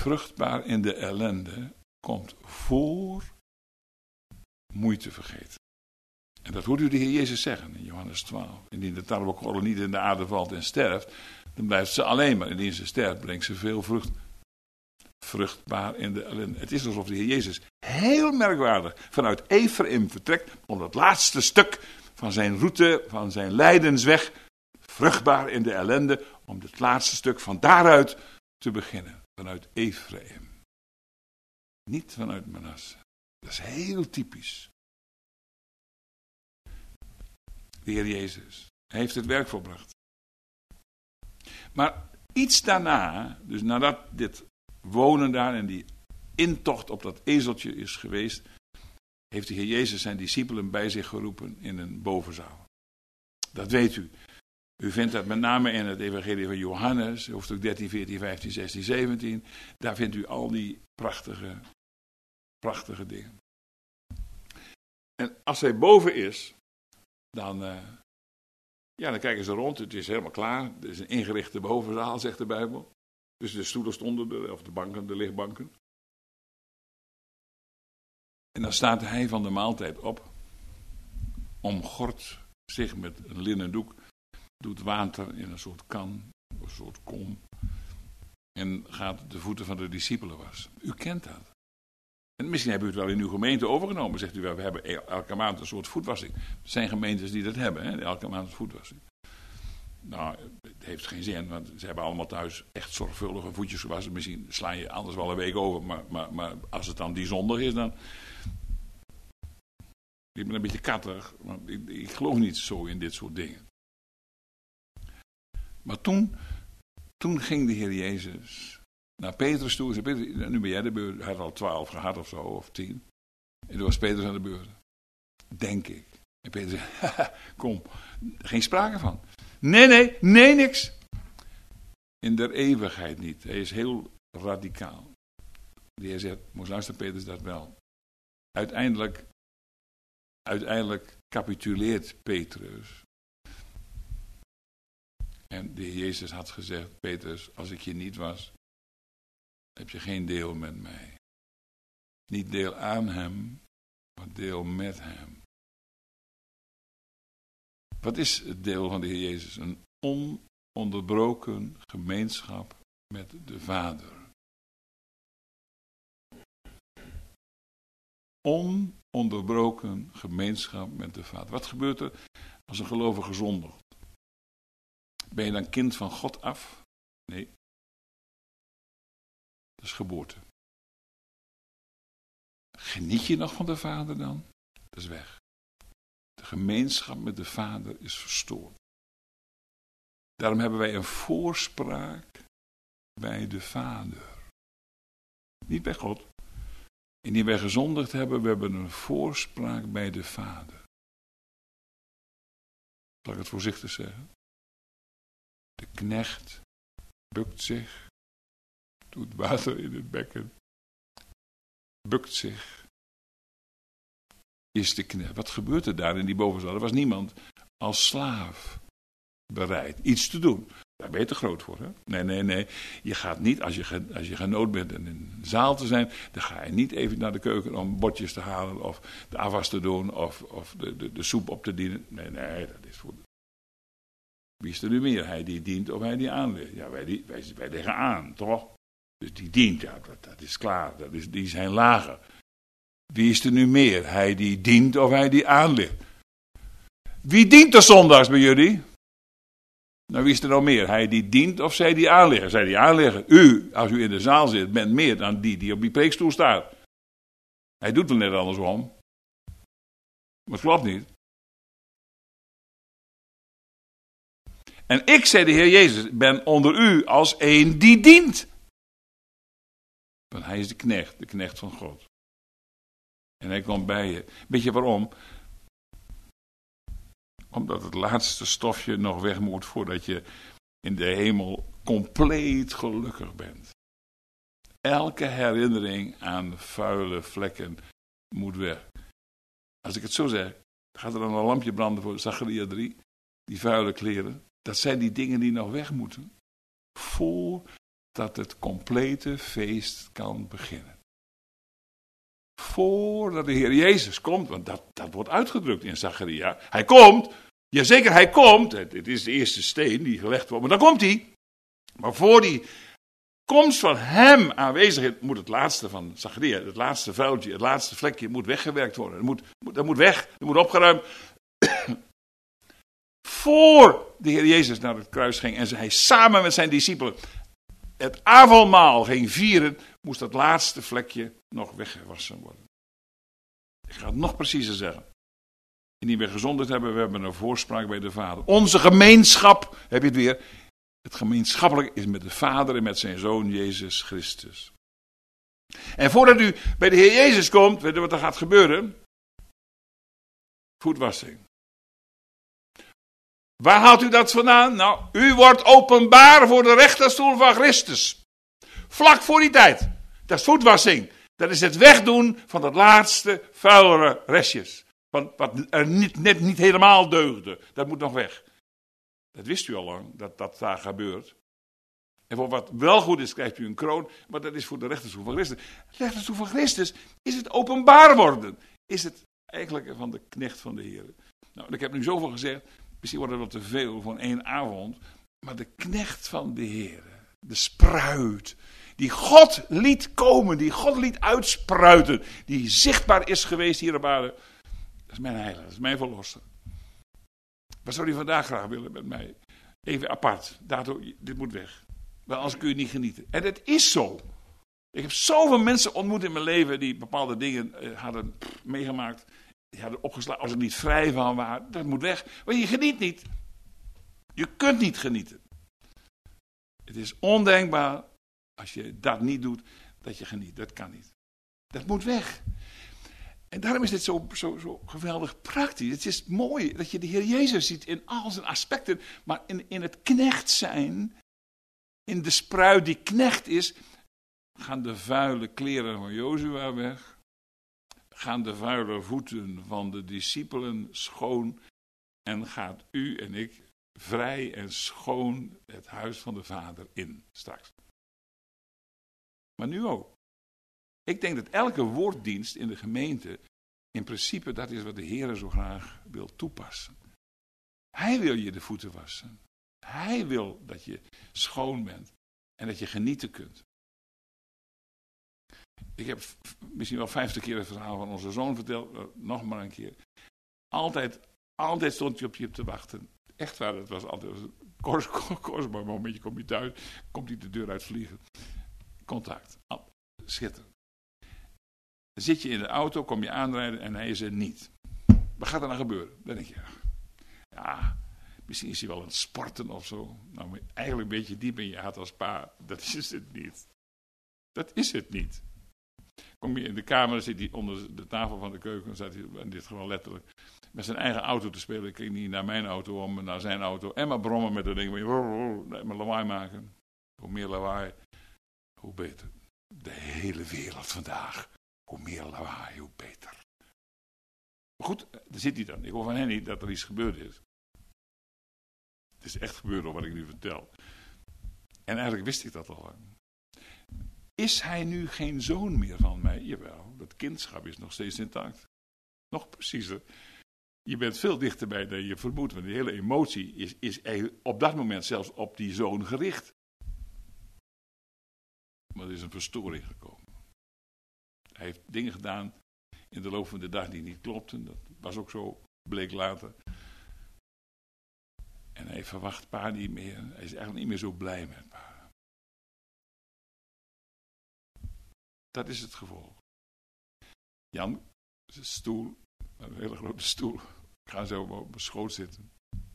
vruchtbaar in de ellende komt voor moeite vergeten. En dat hoort u de Heer Jezus zeggen in Johannes twaalf. Indien de tarwekorrel niet in de aarde valt en sterft, dan blijft ze alleen maar. Indien ze sterft, brengt ze veel vrucht. Vruchtbaar in de ellende. Het is alsof de Heer Jezus heel merkwaardig vanuit Ephraim vertrekt om dat laatste stuk van zijn route, van zijn lijdensweg, vruchtbaar in de ellende, om het laatste stuk van daaruit te beginnen. Vanuit Ephraim. Niet vanuit Manasse. Dat is heel typisch. De Heer Jezus heeft het werk volbracht. Maar iets daarna, dus nadat dit wonen daar en die intocht op dat ezeltje is geweest, heeft de Heer Jezus zijn discipelen bij zich geroepen in een bovenzaal. Dat weet u. U vindt dat met name in het evangelie van Johannes, hoofdstuk dertien, veertien, vijftien, zestien, zeventien. Daar vindt u al die prachtige, prachtige dingen. En als hij boven is, dan, uh, ja, dan kijken ze rond. Het is helemaal klaar. Het is een ingerichte bovenzaal, zegt de Bijbel. Dus de stoelen stonden er, of de banken, de lichtbanken. En dan staat hij van de maaltijd op, omgort zich met een linnen doek, doet water in een soort kan, een soort kom, en gaat de voeten van de discipelen wassen. U kent dat. En misschien hebben u het wel in uw gemeente overgenomen, zegt u wel, we hebben elke maand een soort voetwassing. Er zijn gemeentes die dat hebben, hè, elke maand een voetwassing. Nou, het heeft geen zin, want ze hebben allemaal thuis echt zorgvuldige voetjes gewassen. Misschien sla je anders wel een week over, maar, maar, maar als het dan die zondag is, dan... Ik ben een beetje kattig, want ik, ik geloof niet zo in dit soort dingen. Maar toen, toen ging de Heer Jezus naar Petrus toe. Zei, Petrus, nu ben jij de beurt. Hij had al twaalf gehad of zo, of tien. En toen was Petrus aan de beurt. Denk ik. En Petrus zei, haha, kom, geen sprake van. Nee, nee, nee, niks. In der eeuwigheid niet. Hij is heel radicaal. De Heer zegt, moest luisteren Petrus, dat wel. Uiteindelijk, uiteindelijk capituleert Petrus. En de Heer Jezus had gezegd, Petrus, als ik je niet was, heb je geen deel met mij. Niet deel aan hem, maar deel met hem. Wat is het deel van de Heer Jezus? Een ononderbroken gemeenschap met de Vader. Ononderbroken gemeenschap met de Vader. Wat gebeurt er als een gelovige zondigt? Ben je dan kind van God af? Nee. Dat is geboorte. Geniet je nog van de Vader dan? Dat is weg. De gemeenschap met de Vader is verstoord. Daarom hebben wij een voorspraak bij de Vader. Niet bij God. Indien wij gezondigd hebben, we hebben een voorspraak bij de Vader. Zal ik het voorzichtig zeggen? De knecht bukt zich, doet water in het bekken, bukt zich, is de knecht. Wat gebeurt er daar in die bovenzaal? Er was niemand als slaaf bereid iets te doen. Daar ben je te groot voor, hè? Nee, nee, nee. Je gaat niet, als je, als je genood bent in een zaal te zijn, dan ga je niet even naar de keuken om bordjes te halen of de afwas te doen of, of de, de, de soep op te dienen. Nee, nee, dat is voor... Wie is er nu meer? Hij die dient of hij die aanleert? Ja, wij, die, wij, wij leggen aan, toch? Dus die dient, ja, dat, dat is klaar. Dat is, die zijn lager. Wie is er nu meer? Hij die dient of hij die aanleert? Wie dient er zondags bij jullie? Nou, wie is er nou meer? Hij die dient of zij die aanleggen? Zij die aanleggen. U, als u in de zaal zit, bent meer dan die die op die preekstoel staat. Hij doet wel net andersom. Maar het klopt niet. En ik, zei de Heer Jezus, ben onder u als een die dient. Want hij is de knecht, de knecht van God. En hij komt bij je. Weet je waarom? Omdat het laatste stofje nog weg moet voordat je in de hemel compleet gelukkig bent. Elke herinnering aan vuile vlekken moet weg. Als ik het zo zeg, gaat er dan een lampje branden voor Zacharia drie. Die vuile kleren. Dat zijn die dingen die nog weg moeten. Voor dat het complete feest kan beginnen. Voordat de Heer Jezus komt, want dat, dat wordt uitgedrukt in Zacharia. Hij komt, jazeker hij komt, het, het is de eerste steen die gelegd wordt, maar dan komt hij. Maar voor die komst van hem aanwezigheid moet het laatste van Zacharia, het laatste vuiltje, het laatste vlekje moet weggewerkt worden. Dat moet, dat moet weg, dat moet opgeruimd. Voor de Heer Jezus naar het kruis ging en hij samen met zijn discipelen het avondmaal ging vieren, moest dat laatste vlekje nog weggewassen worden. Ik ga het nog preciezer zeggen. En die we gezondheid hebben, we hebben een voorspraak bij de Vader. Onze gemeenschap, heb je het weer, het gemeenschappelijk is met de Vader en met zijn Zoon Jezus Christus. En voordat u bij de Heer Jezus komt, weet u wat er gaat gebeuren? Voetwassing. Waar haalt u dat vandaan? Nou, u wordt openbaar voor de rechterstoel van Christus. Vlak voor die tijd. Dat is voetwassing. Dat is het wegdoen van dat laatste vuilere restjes. Van wat er niet, net niet helemaal deugde. Dat moet nog weg. Dat wist u al lang, dat dat daar gebeurt. En voor wat wel goed is, krijgt u een kroon. Maar dat is voor de rechterstoel van Christus. De rechterstoel van Christus is het openbaar worden. Is het eigenlijk van de knecht van de Heer. Nou, ik heb nu zoveel gezegd. Misschien wordt het wel te veel voor één avond. Maar de knecht van de Heer. De spruit. Die God liet komen. Die God liet uitspruiten. Die zichtbaar is geweest hier op aarde. Dat is mijn heilige. Dat is mijn verlosser. Wat zou u vandaag graag willen met mij? Even apart. Dato, dit moet weg. Want anders kun je niet genieten. En het is zo. Ik heb zoveel mensen ontmoet in mijn leven. Die bepaalde dingen eh, hadden pff, meegemaakt. Die hadden opgeslagen als er niet vrij van waren. Dat moet weg. Want je geniet niet. Je kunt niet genieten. Het is ondenkbaar. Als je dat niet doet. Dat je geniet. Dat kan niet. Dat moet weg. En daarom is dit zo, zo, zo geweldig praktisch. Het is mooi dat je de Heer Jezus ziet in al zijn aspecten. Maar in, in het knecht zijn. In de spruit die knecht is. Gaan de vuile kleren van Jozua weg. Gaan de vuile voeten van de discipelen schoon. En gaat u en ik vrij en schoon het huis van de Vader in straks. Maar nu ook. Ik denk dat elke woorddienst in de gemeente, in principe dat is wat de Heer zo graag wil toepassen. Hij wil je de voeten wassen. Hij wil dat je schoon bent en dat je genieten kunt. Ik heb misschien wel vijftig keer het verhaal van onze zoon verteld, nog maar een keer. Altijd, altijd stond hij op je te wachten. Echt waar, het was altijd een kostbaar momentje. Kom je thuis, komt hij de deur uit vliegen. Contact, schitterend. Dan zit je in de auto, kom je aanrijden en hij is er niet. Wat gaat er nou gebeuren? Dan denk je, ja, misschien is hij wel aan het sporten of zo. Nou, eigenlijk een beetje diep in je hart als pa, dat is het niet. Dat is het niet. Kom je in de kamer, zit hij onder de tafel van de keuken, dan staat hij, in dit geval letterlijk, met zijn eigen auto te spelen. Ik ging niet naar mijn auto om, naar zijn auto. En maar brommen met de dingen, maar lawaai maken. Hoe meer lawaai, hoe beter. De hele wereld vandaag. Hoe meer lawaai, hoe beter. Maar goed, daar zit hij dan. Ik hoor van hen niet dat er iets gebeurd is. Het is echt gebeurd wat ik nu vertel. En eigenlijk wist ik dat al lang. Is hij nu geen zoon meer van mij? Jawel, dat kindschap is nog steeds intact. Nog preciezer. Je bent veel dichterbij dan je vermoedt. Want die hele emotie is, is op dat moment zelfs op die zoon gericht. Maar er is een verstoring gekomen. Hij heeft dingen gedaan in de loop van de dag die niet klopten. Dat was ook zo, bleek later. En hij verwacht pa niet meer. Hij is eigenlijk niet meer zo blij met pa. Dat is het gevolg. Jan, zijn stoel, een hele grote stoel. Ik ga zo op mijn schoot zitten.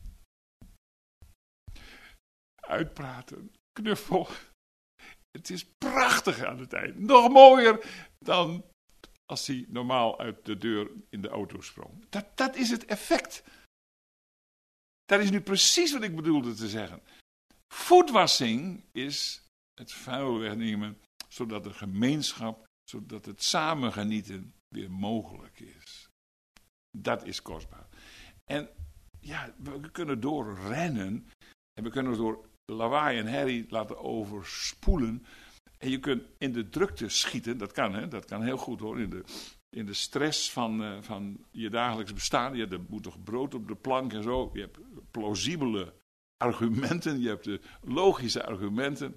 Uitpraten, knuffel. Het is prachtig aan het eind. Nog mooier dan als hij normaal uit de deur in de auto sprong. Dat, dat is het effect. Dat is nu precies wat ik bedoelde te zeggen. Voetwassing is het vuil wegnemen, zodat de gemeenschap, zodat het samen genieten weer mogelijk is. Dat is kostbaar. En ja, we kunnen doorrennen en we kunnen door lawaai en herrie laten overspoelen. En je kunt in de drukte schieten, dat kan, hè? Dat kan heel goed hoor, in de, in de stress van, uh, van je dagelijks bestaan. Je hebt, moet toch brood op de plank en zo. Je hebt plausibele argumenten, je hebt de logische argumenten.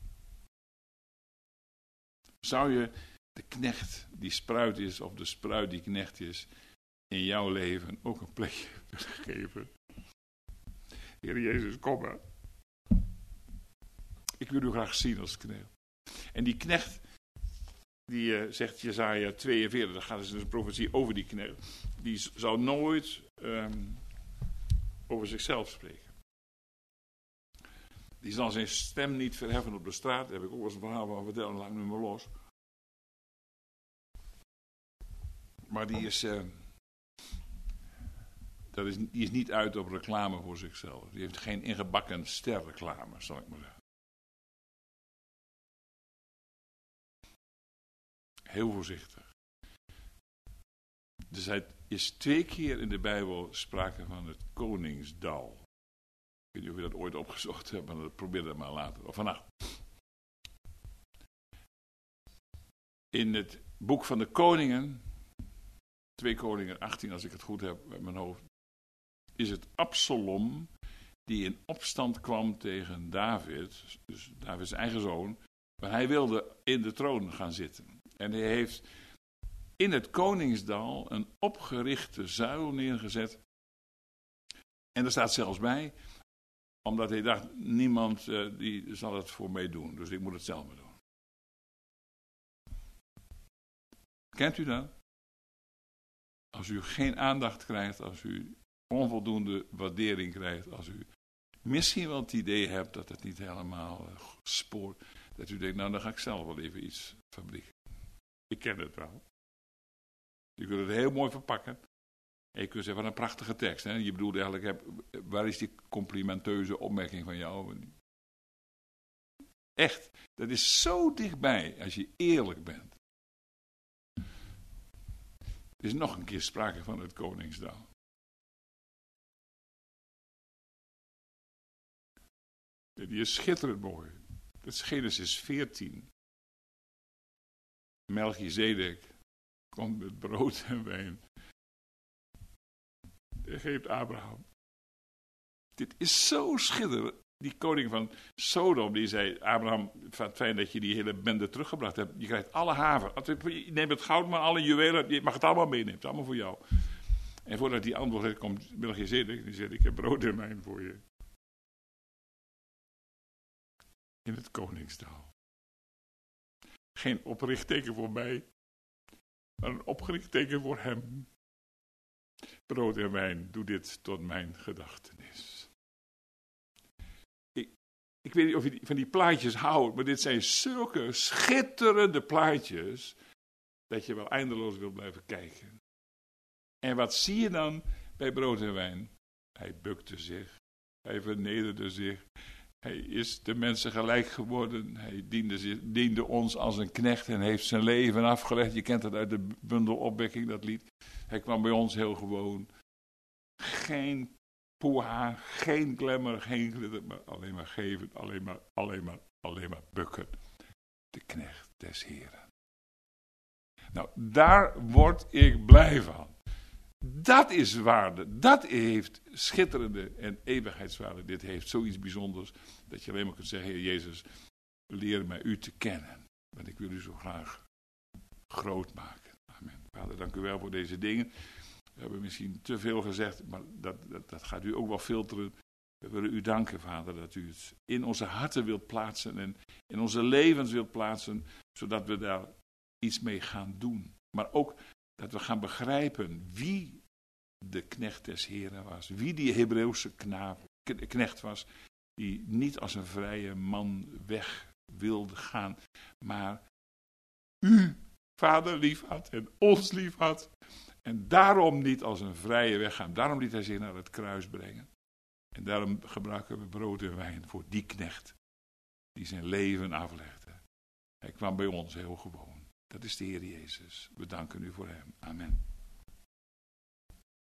Zou je de knecht die spruit is, of de spruit die knecht is, in jouw leven ook een plekje willen geven? Heer Jezus, kom maar. Ik wil u graag zien als knecht. En die knecht, die uh, zegt Jesaja tweeënveertig, daar gaat dus een profetie over die knecht. Die zou nooit um, over zichzelf spreken. Die zal zijn stem niet verheffen op de straat. Daar heb ik ook wel eens een verhaal van vertellen, laat ik nu maar los. Maar die is, uh, dat is, die is niet uit op reclame voor zichzelf. Die heeft geen ingebakken sterreclame, zal ik maar zeggen. Heel voorzichtig. Dus hij is twee keer in de Bijbel sprake van het koningsdal. Ik weet niet of je dat ooit opgezocht hebt, maar probeer dat maar later. Of vannacht. In het boek van de koningen, twee koningen achttien als ik het goed heb met mijn hoofd, is het Absalom die in opstand kwam tegen David, dus Davids eigen zoon, maar hij wilde in de troon gaan zitten. En hij heeft in het koningsdal een opgerichte zuil neergezet. En er staat zelfs bij, omdat hij dacht, niemand uh, die zal het voor mij doen, dus ik moet het zelf maar doen. Kent u dat? Als u geen aandacht krijgt, als u onvoldoende waardering krijgt, als u misschien wel het idee hebt dat het niet helemaal uh, spoort, dat u denkt, nou dan ga ik zelf wel even iets fabrieken. Ik ken het wel. Je kunt het heel mooi verpakken. En je kunt zeggen, wat een prachtige tekst. Hè? Je bedoelt eigenlijk, waar is die complimenteuze opmerking van jou? Echt, dat is zo dichtbij als je eerlijk bent. Er is nog een keer sprake van het koningsdal. Die is schitterend mooi. Dat is Genesis veertien. Melchizedek komt met brood en wijn. Hij geeft Abraham. Dit is zo schitterend. Die koning van Sodom, die zei, Abraham, fijn dat je die hele bende teruggebracht hebt. Je krijgt alle haven. Neem het goud maar, alle juwelen. Je mag het allemaal meenemen. Het is allemaal voor jou. En voordat die antwoord heeft, komt Melchizedek. Die zegt, ik heb brood en wijn voor je. In het koningsdal. Geen oprichtteken voor mij, maar een opgerichtteken voor hem. Brood en wijn, doe dit tot mijn gedachtenis. Ik, ik weet niet of je van die plaatjes houdt, maar dit zijn zulke schitterende plaatjes, dat je wel eindeloos wil blijven kijken. En wat zie je dan bij brood en wijn? Hij bukte zich, hij vernederde zich. Hij is de mensen gelijk geworden. Hij diende, diende ons als een knecht en heeft zijn leven afgelegd. Je kent het uit de bundel Opwekking, dat lied. Hij kwam bij ons heel gewoon. Geen poeha, geen glamour, geen glitter, maar alleen maar geven, alleen maar, alleen maar, alleen maar bukken. De knecht des Heren. Nou, daar word ik blij van. Dat is waarde, dat heeft schitterende en eeuwigheidswaarde. Dit heeft zoiets bijzonders, dat je alleen maar kunt zeggen, Heer Jezus, leer mij u te kennen. Want ik wil u zo graag groot maken. Amen. Vader, dank u wel voor deze dingen. We hebben misschien te veel gezegd, maar dat, dat, dat gaat u ook wel filteren. We willen u danken, Vader, dat u het in onze harten wilt plaatsen en in onze levens wilt plaatsen, zodat we daar iets mee gaan doen. Maar ook dat we gaan begrijpen wie de knecht des Heren was. Wie die Hebreeuwse knaap, knecht was. Die niet als een vrije man weg wilde gaan. Maar u, Vader, lief had en ons lief had. En daarom niet als een vrije weg gaan. Daarom liet hij zich naar het kruis brengen. En daarom gebruiken we brood en wijn voor die knecht. Die zijn leven aflegde. Hij kwam bij ons heel gewoon. Dat is de Heer Jezus. We danken u voor hem. Amen.